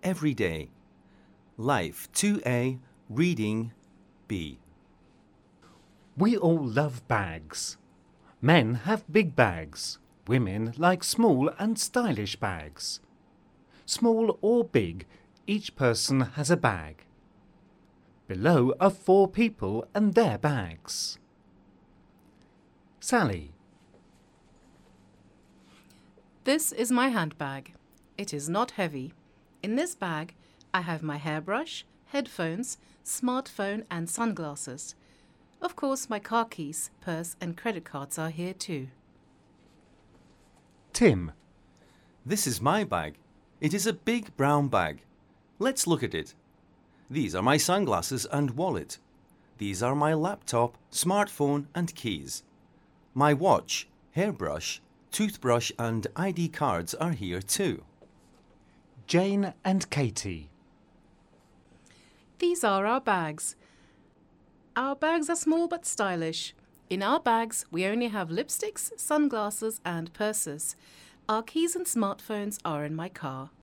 every day. Life 2A, reading B. We all love bags. Men have big bags. Women like small and stylish bags. Small or big, each person has a bag. Below are 4 people and their bags. Sally. This is my handbag. It is not heavy. In this bag, I have my hairbrush, headphones, smartphone and sunglasses. Of course, my car keys, purse and credit cards are here too. Tim. This is my bag. It is a big brown bag. Let's look at it. These are my sunglasses and wallet. These are my laptop, smartphone and keys. My watch, hairbrush, toothbrush and ID cards are here too. Jane and Katie. These are our bags. Our bags are small but stylish. In our bags, we only have lipsticks, sunglasses and purses. Our keys and smartphones are in my car.